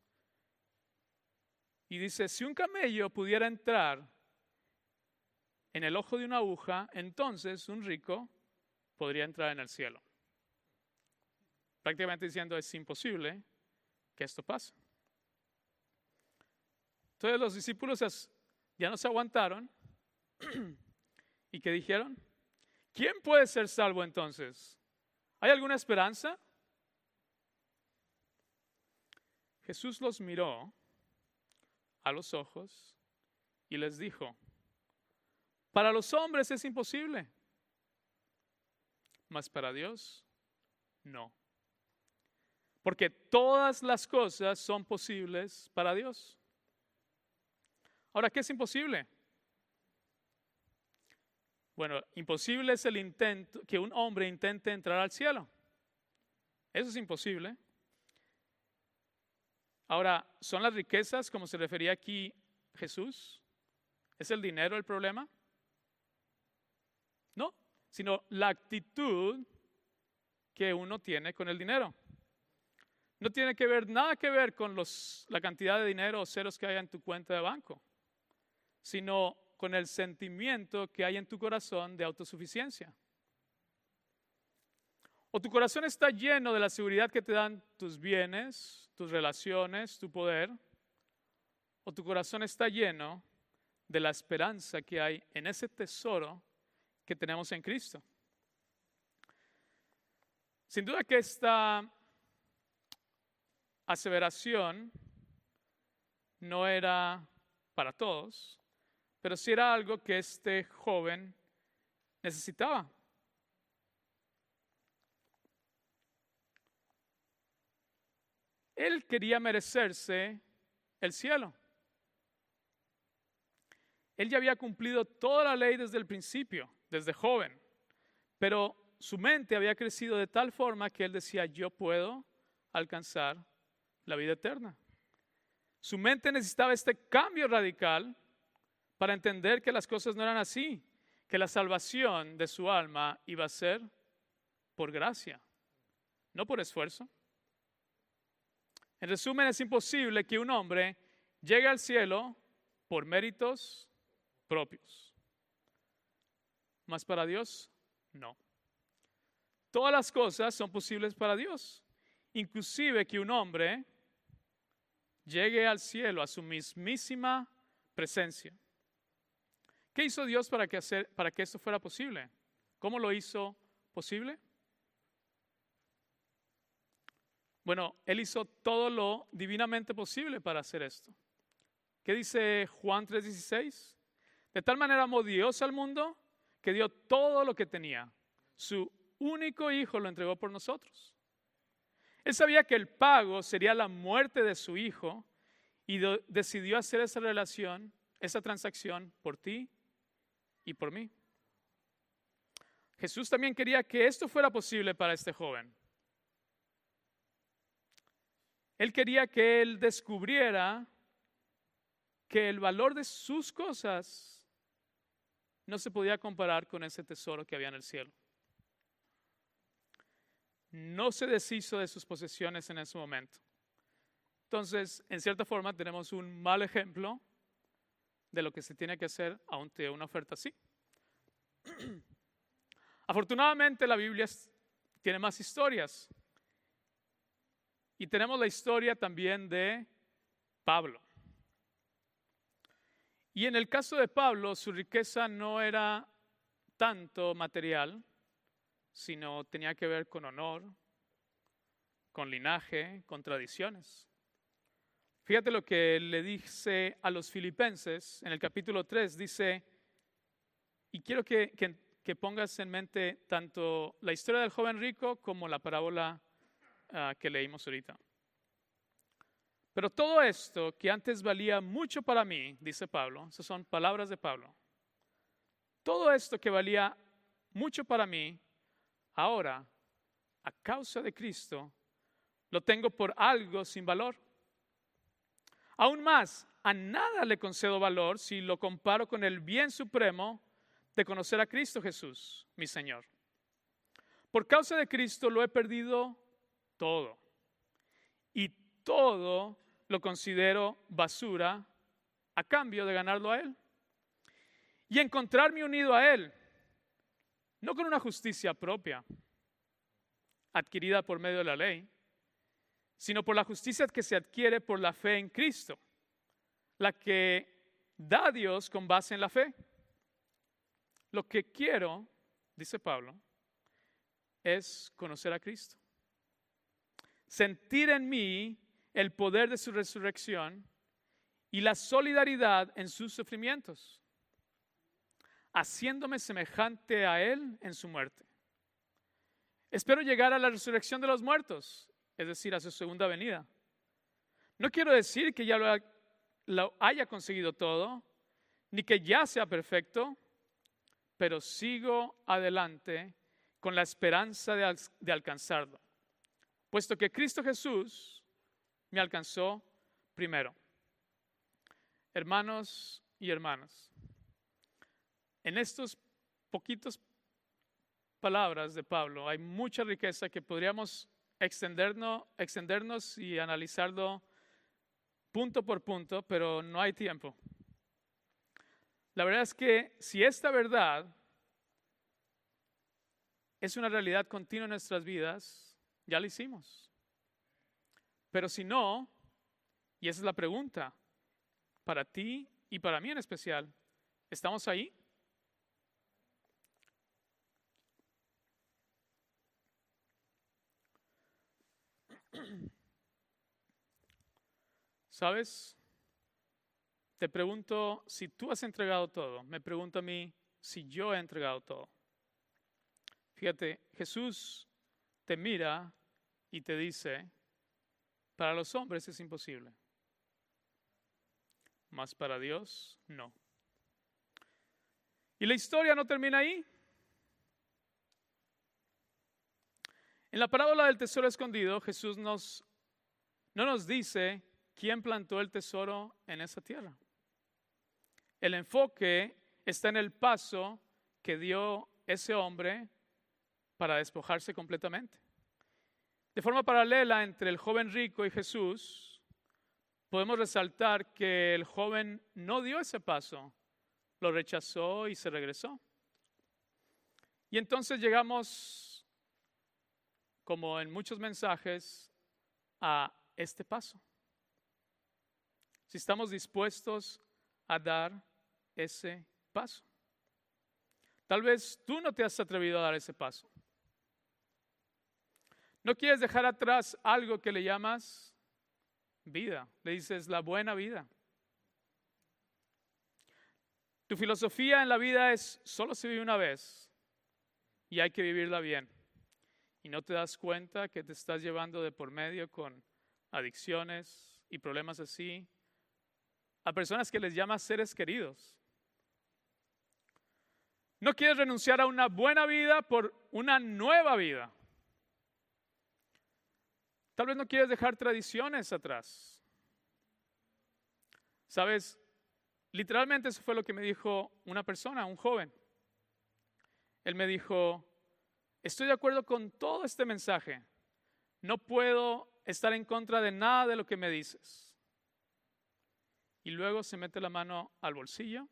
y dice, si un camello pudiera entrar en el ojo de una aguja, entonces un rico podría entrar en el cielo. Prácticamente diciendo, es imposible que esto pase. Entonces los discípulos ya no se aguantaron y ¿qué dijeron? ¿Quién puede ser salvo entonces? ¿Hay alguna esperanza? Jesús los miró a los ojos y les dijo, para los hombres es imposible, mas para Dios no. Porque todas las cosas son posibles para Dios. Ahora, ¿qué es imposible? Bueno, imposible es el intento, que un hombre intente entrar al cielo. Eso es imposible. Ahora, ¿son las riquezas como se refería aquí Jesús? ¿Es el dinero el problema? No, sino la actitud que uno tiene con el dinero. No tiene nada que ver con la cantidad de dinero o ceros que hay en tu cuenta de banco, sino con el sentimiento que hay en tu corazón de autosuficiencia. O tu corazón está lleno de la seguridad que te dan tus bienes, tus relaciones, tu poder, o tu corazón está lleno de la esperanza que hay en ese tesoro que tenemos en Cristo. Sin duda que esta aseveración no era para todos, pero sí era algo que este joven necesitaba. Él quería merecerse el cielo. Él ya había cumplido toda la ley desde el principio, desde joven, pero su mente había crecido de tal forma que él decía, yo puedo alcanzar la vida eterna. Su mente necesitaba este cambio radical para entender que las cosas no eran así, que la salvación de su alma iba a ser por gracia, no por esfuerzo. En resumen, es imposible que un hombre llegue al cielo por méritos propios. ¿Mas para Dios? No. Todas las cosas son posibles para Dios. Inclusive que un hombre llegue al cielo, a su mismísima presencia. ¿Qué hizo Dios para que esto fuera posible? ¿Cómo lo hizo posible? Bueno, Él hizo todo lo divinamente posible para hacer esto. ¿Qué dice Juan 3:16? De tal manera amó Dios al mundo que dio todo lo que tenía. Su único hijo lo entregó por nosotros. Él sabía que el pago sería la muerte de su hijo y decidió hacer esa relación, esa transacción por ti y por mí. Jesús también quería que esto fuera posible para este joven. Él quería que él descubriera que el valor de sus cosas no se podía comparar con ese tesoro que había en el cielo. No se deshizo de sus posesiones en ese momento. Entonces, en cierta forma, tenemos un mal ejemplo de lo que se tiene que hacer ante una oferta así. Afortunadamente, la Biblia tiene más historias. Y tenemos la historia también de Pablo. Y en el caso de Pablo, su riqueza no era tanto material, sino tenía que ver con honor, con linaje, con tradiciones. Fíjate lo que le dice a los filipenses en el capítulo 3, dice, y quiero que pongas en mente tanto la historia del joven rico como la parábola que leímos ahorita. Pero todo esto que antes valía mucho para mí, dice Pablo, esas son palabras de Pablo, todo esto que valía mucho para mí, ahora, a causa de Cristo, lo tengo por algo sin valor. Aún más, a nada le concedo valor si lo comparo con el bien supremo de conocer a Cristo Jesús, mi Señor. Por causa de Cristo lo he perdido todo. Y todo lo considero basura a cambio de ganarlo a Él. Y encontrarme unido a Él, no con una justicia propia, adquirida por medio de la ley, sino por la justicia que se adquiere por la fe en Cristo, la que da a Dios con base en la fe. Lo que quiero, dice Pablo, es conocer a Cristo. Sentir en mí el poder de su resurrección y la solidaridad en sus sufrimientos, haciéndome semejante a Él en su muerte. Espero llegar a la resurrección de los muertos, es decir, a su segunda venida. No quiero decir que ya lo haya conseguido todo, ni que ya sea perfecto, pero sigo adelante con la esperanza de alcanzarlo, puesto que Cristo Jesús me alcanzó primero. Hermanos y hermanas, en estos poquitos palabras de Pablo hay mucha riqueza que podríamos extendernos y analizarlo punto por punto, pero no hay tiempo. La verdad es que si esta verdad es una realidad continua en nuestras vidas, ya lo hicimos. Pero si no, y esa es la pregunta, para ti y para mí en especial, ¿estamos ahí? ¿Sabes? Te pregunto si tú has entregado todo. Me pregunto a mí si yo he entregado todo. Fíjate, Jesús te mira y te dice, para los hombres es imposible, mas para Dios no. Y la historia no termina ahí. En la parábola del tesoro escondido, Jesús no nos dice quién plantó el tesoro en esa tierra. El enfoque está en el paso que dio ese hombre para despojarse completamente. De forma paralela entre el joven rico y Jesús, podemos resaltar que el joven no dio ese paso, lo rechazó y se regresó. Y entonces llegamos, como en muchos mensajes, a este paso. Si estamos dispuestos a dar ese paso. Tal vez tú no te has atrevido a dar ese paso. No quieres dejar atrás algo que le llamas vida. Le dices la buena vida. Tu filosofía en la vida es solo se vive una vez y hay que vivirla bien. Y no te das cuenta que te estás llevando de por medio con adicciones y problemas así a personas que les llamas seres queridos. No quieres renunciar a una buena vida por una nueva vida. Tal vez no quieres dejar tradiciones atrás. ¿Sabes? Literalmente eso fue lo que me dijo una persona, un joven. Él me dijo, estoy de acuerdo con todo este mensaje. No puedo estar en contra de nada de lo que me dices. Y luego se mete la mano al bolsillo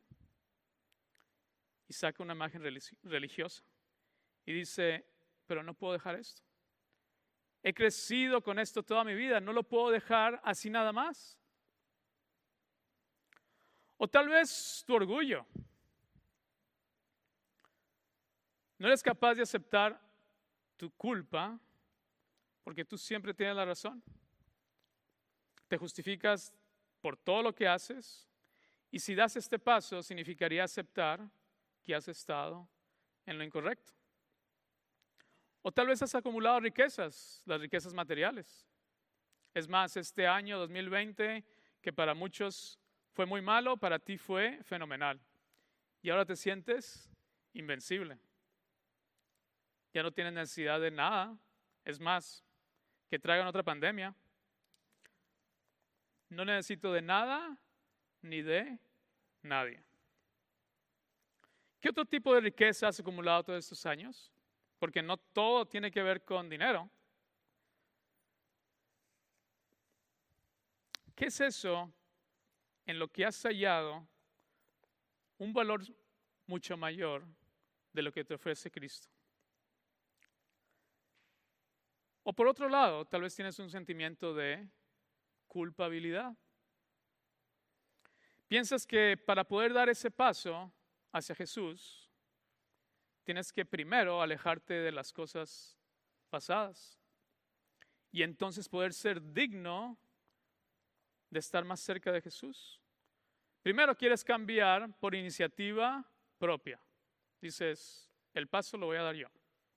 y saca una imagen religiosa. Y dice, pero no puedo dejar esto. He crecido con esto toda mi vida, no lo puedo dejar así nada más. O tal vez tu orgullo. No eres capaz de aceptar tu culpa porque tú siempre tienes la razón. Te justificas por todo lo que haces y si das este paso significaría aceptar que has estado en lo incorrecto. O tal vez has acumulado riquezas, las riquezas materiales. Es más, este año 2020, que para muchos fue muy malo, para ti fue fenomenal. Y ahora te sientes invencible. Ya no tienes necesidad de nada. Es más, que traigan otra pandemia. No necesito de nada ni de nadie. ¿Qué otro tipo de riqueza has acumulado todos estos años? Porque no todo tiene que ver con dinero. ¿Qué es eso en lo que has hallado un valor mucho mayor de lo que te ofrece Cristo? O por otro lado, tal vez tienes un sentimiento de culpabilidad. Piensas que para poder dar ese paso hacia Jesús, tienes que primero alejarte de las cosas pasadas y entonces poder ser digno de estar más cerca de Jesús. Primero quieres cambiar por iniciativa propia. Dices, el paso lo voy a dar yo.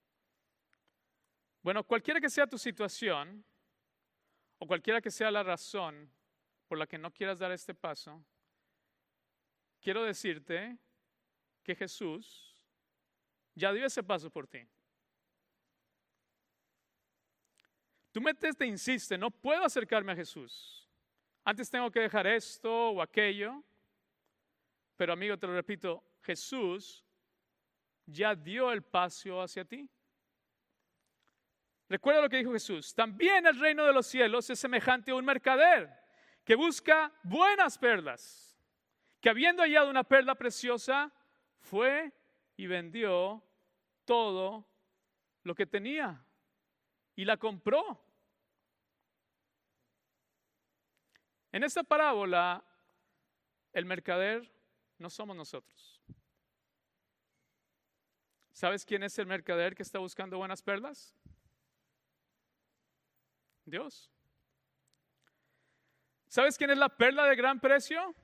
Bueno, cualquiera que sea tu situación o cualquiera que sea la razón por la que no quieras dar este paso, quiero decirte que Jesús ya dio ese paso por ti. Tu mente te insiste, no puedo acercarme a Jesús. Antes tengo que dejar esto o aquello. Pero amigo, te lo repito, Jesús ya dio el paso hacia ti. Recuerda lo que dijo Jesús. También el reino de los cielos es semejante a un mercader que busca buenas perlas, que habiendo hallado una perla preciosa, fue y vendió todo lo que tenía y la compró. En esta parábola, el mercader no somos nosotros. ¿Sabes quién es el mercader que está buscando buenas perlas? Dios. ¿Sabes quién es la perla de gran precio?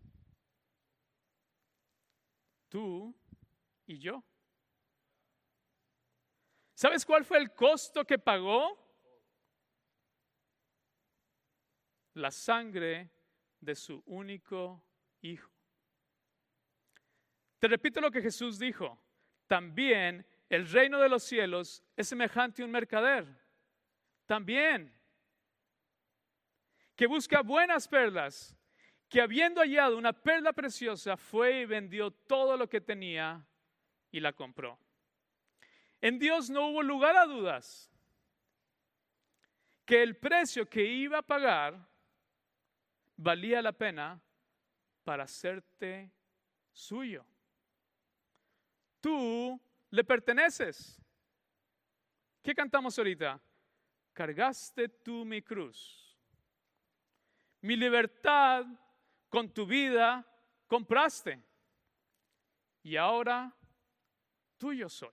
Tú y yo. ¿Sabes cuál fue el costo que pagó? La sangre de su único hijo. Te repito lo que Jesús dijo. También el reino de los cielos es semejante a un mercader. También. Que busca buenas perlas. Que habiendo hallado una perla preciosa, fue y vendió todo lo que tenía y la compró. En Dios no hubo lugar a dudas. que el precio que iba a pagar valía la pena para hacerte suyo. Tú le perteneces. ¿Qué cantamos ahorita? Cargaste tú mi cruz. Mi libertad con tu vida compraste. Y ahora tuyo soy.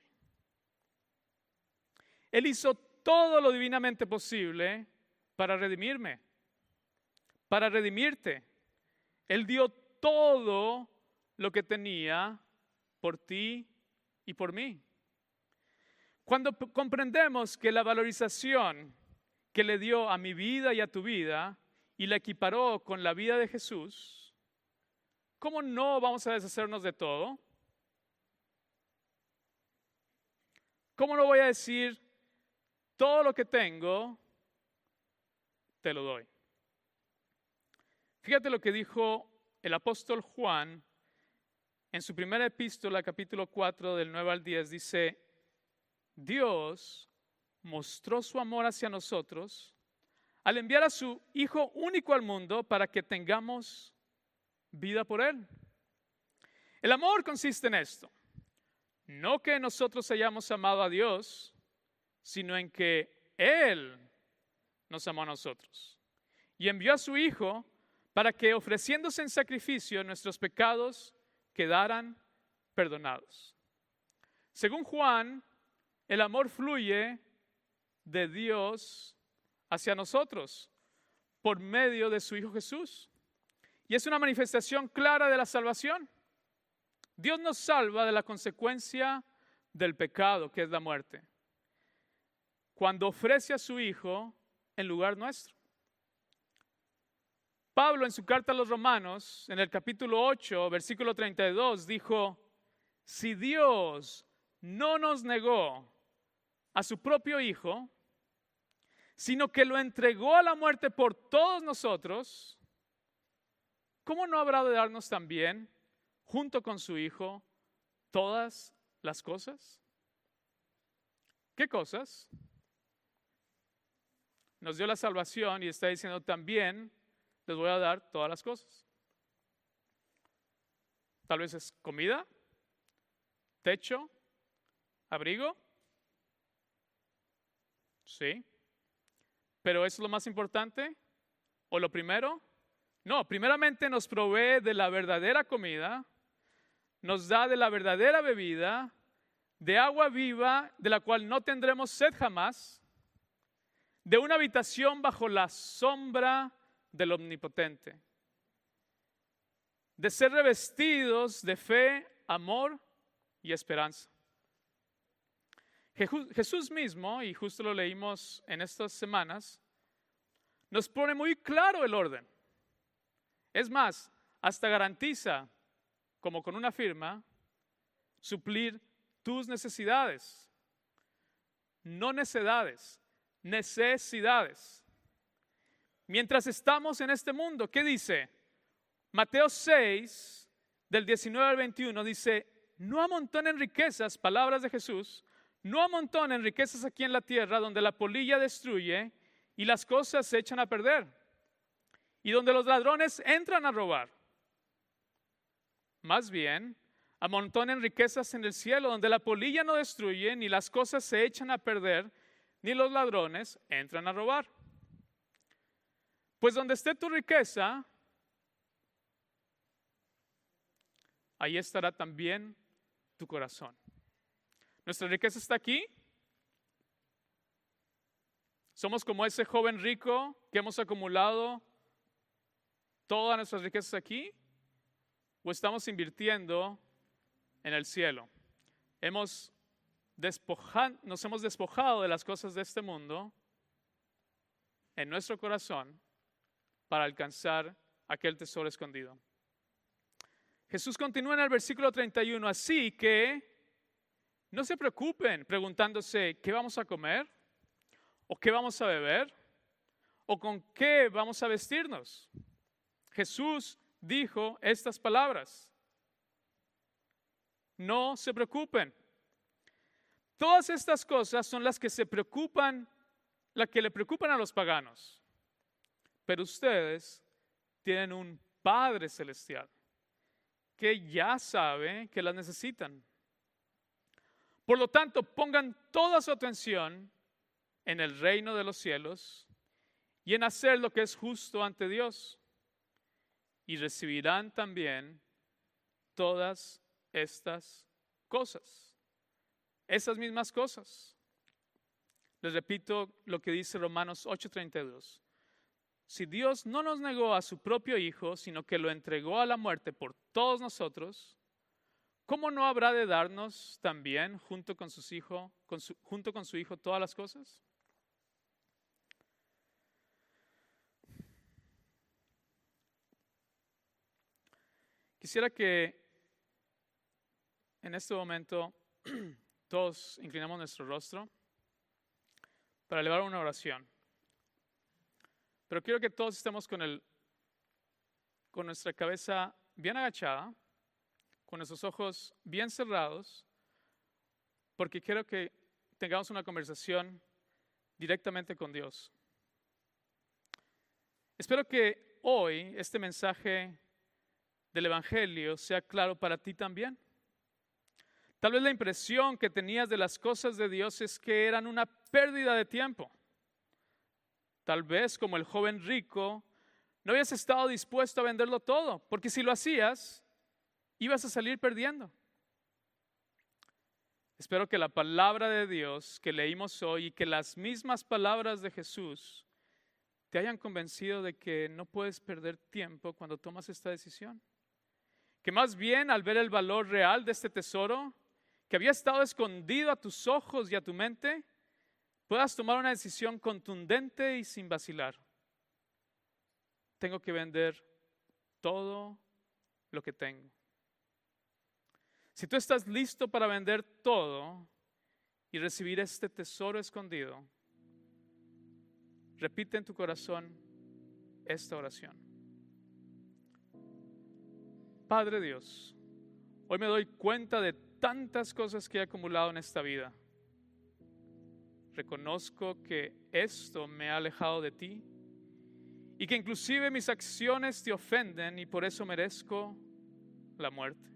Él hizo todo lo divinamente posible para redimirme, para redimirte. Él dio todo lo que tenía por ti y por mí. Cuando comprendemos que la valorización que le dio a mi vida y a tu vida y la equiparó con la vida de Jesús, ¿cómo no vamos a deshacernos de todo? ¿Cómo no voy a decir, todo lo que tengo, te lo doy? Fíjate lo que dijo el apóstol Juan en su primera epístola, capítulo 4, del 9 al 10, dice, Dios mostró su amor hacia nosotros al enviar a su Hijo único al mundo para que tengamos vida por Él. El amor consiste en esto, no que nosotros hayamos amado a Dios, sino en que Él nos amó a nosotros y envió a su Hijo para que, ofreciéndose en sacrificio, nuestros pecados quedaran perdonados. Según Juan, el amor fluye de Dios hacia nosotros por medio de su Hijo Jesús. Y es una manifestación clara de la salvación. Dios nos salva de la consecuencia del pecado, que es la muerte, cuando ofrece a su Hijo en lugar nuestro. Pablo, en su carta a los Romanos, en el capítulo 8, versículo 32, dijo, si Dios no nos negó a su propio Hijo, sino que lo entregó a la muerte por todos nosotros, ¿cómo no habrá de darnos también, junto con su Hijo, todas las cosas? ¿Qué cosas? Nos dio la salvación y está diciendo también, les voy a dar todas las cosas. Tal vez es comida, techo, abrigo. Sí. ¿Pero eso es lo más importante? ¿O lo primero? No, primeramente nos provee de la verdadera comida, nos da de la verdadera bebida, de agua viva, de la cual no tendremos sed jamás, de una habitación bajo la sombra del Omnipotente, de ser revestidos de fe, amor y esperanza. Jesús mismo, y justo lo leímos en estas semanas, nos pone muy claro el orden. Es más, hasta garantiza, como con una firma, suplir tus necesidades. No necedades, necesidades. Mientras estamos en este mundo, ¿qué dice? Mateo 6, del 19 al 21, dice, no amontonen riquezas, palabras de Jesús, no amontonen riquezas aquí en la tierra donde la polilla destruye y las cosas se echan a perder y donde los ladrones entran a robar. Más bien, amontonen riquezas en el cielo donde la polilla no destruye ni las cosas se echan a perder ni los ladrones entran a robar. Pues donde esté tu riqueza, ahí estará también tu corazón. ¿Nuestra riqueza está aquí? ¿Somos como ese joven rico que hemos acumulado todas nuestras riquezas aquí? ¿O estamos invirtiendo en el cielo? Nos hemos despojado de las cosas de este mundo en nuestro corazón para alcanzar aquel tesoro escondido. Jesús continúa en el versículo 31, así que no se preocupen preguntándose ¿qué vamos a comer? ¿O qué vamos a beber? ¿O con qué vamos a vestirnos? Jesús dijo estas palabras. No se preocupen. Todas estas cosas son las que se preocupan la que le preocupan a los paganos, pero ustedes tienen un Padre Celestial que ya sabe que las necesitan. Por lo tanto, pongan toda su atención en el reino de los cielos y en hacer lo que es justo ante Dios. Y recibirán también todas estas cosas. Esas mismas cosas. Les repito lo que dice Romanos 8:32. Si Dios no nos negó a su propio Hijo, sino que lo entregó a la muerte por todos nosotros, ¿cómo no habrá de darnos también junto con su Hijo todas las cosas? Quisiera que en este momento todos inclinamos nuestro rostro para elevar una oración. Pero quiero que todos estemos con nuestra cabeza bien agachada, con nuestros ojos bien cerrados, porque quiero que tengamos una conversación directamente con Dios. Espero que hoy este mensaje del Evangelio sea claro para ti también. Tal vez la impresión que tenías de las cosas de Dios es que eran una pérdida de tiempo. Tal vez, como el joven rico, no habías estado dispuesto a venderlo todo, porque si lo hacías, ibas a salir perdiendo. Espero que la palabra de Dios que leímos hoy y que las mismas palabras de Jesús te hayan convencido de que no puedes perder tiempo cuando tomas esta decisión. Que más bien, al ver el valor real de este tesoro, que había estado escondido a tus ojos y a tu mente, puedas tomar una decisión contundente y sin vacilar. Tengo que vender todo lo que tengo. Si tú estás listo para vender todo y recibir este tesoro escondido, repite en tu corazón esta oración. Padre Dios, hoy me doy cuenta de tantas cosas que he acumulado en esta vida. Reconozco que esto me ha alejado de ti y que inclusive mis acciones te ofenden y por eso merezco la muerte.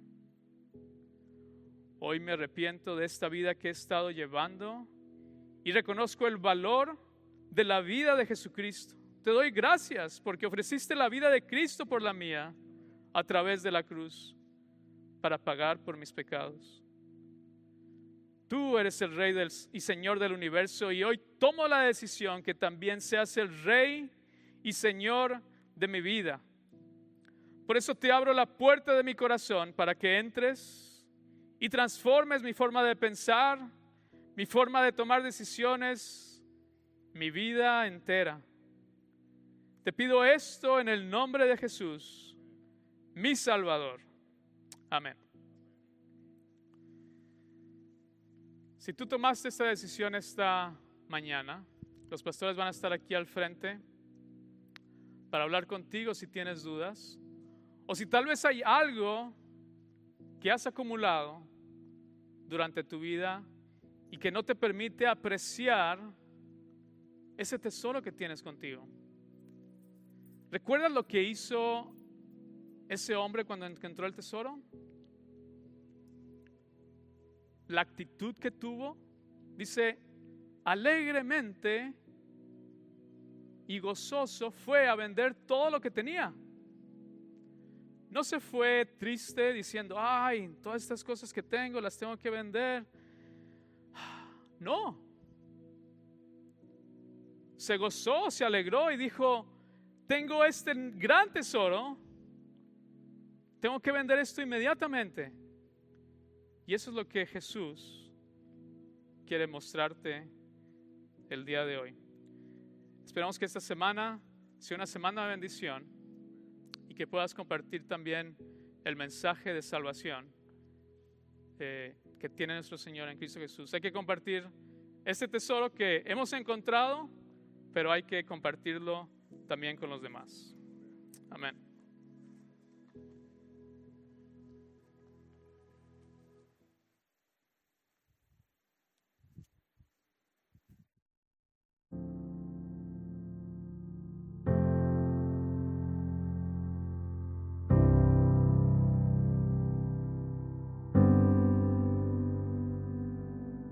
Hoy me arrepiento de esta vida que he estado llevando y reconozco el valor de la vida de Jesucristo. Te doy gracias porque ofreciste la vida de Cristo por la mía a través de la cruz para pagar por mis pecados. Tú eres el Rey y Señor del universo y hoy tomo la decisión que también seas el Rey y Señor de mi vida. Por eso te abro la puerta de mi corazón para que entres y transformes mi forma de pensar, mi forma de tomar decisiones, mi vida entera. Te pido esto en el nombre de Jesús, mi Salvador. Amén. Si tú tomaste esta decisión esta mañana, los pastores van a estar aquí al frente para hablar contigo si tienes dudas, o si tal vez hay algo que has acumulado durante tu vida y que no te permite apreciar ese tesoro que tienes contigo. ¿Recuerdas lo que hizo ese hombre cuando encontró el tesoro? La actitud que tuvo, dice, alegremente y gozoso fue a vender todo lo que tenía. No se fue triste diciendo, ay, todas estas cosas que tengo las tengo que vender. No. Se gozó, se alegró y dijo, tengo este gran tesoro, tengo que vender esto inmediatamente. Y eso es lo que Jesús quiere mostrarte el día de hoy. Esperamos que esta semana sea una semana de bendición y que puedas compartir también el mensaje de salvación que tiene nuestro Señor en Cristo Jesús. Hay que compartir este tesoro que hemos encontrado, pero hay que compartirlo también con los demás. Amén.